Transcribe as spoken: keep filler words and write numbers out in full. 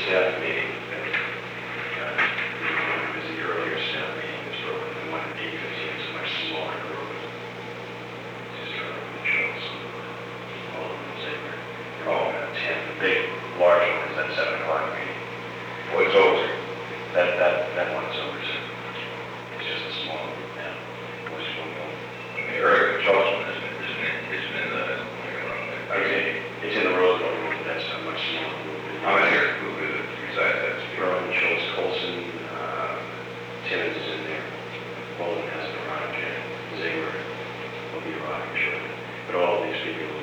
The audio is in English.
staff meeting, and, uh, it was the earlier staff meeting, this road, and the one at eight fifteen is a much smaller road. Just trying to show some, all of them, say, they're all at ten, the big, large one is at seven o'clock meeting. What's over? That, that, that one is over, so it's just a small group now. Which one will, The earlier Charleston isn't, isn't in, isn't in the, okay, it's in the road, but that's a much smaller group. how many here who resides at this? Rowan, Schultz, Colson, uh, Timmons is in there. Bolton has a garage, and Ziegler will be arriving shortly. But all of these people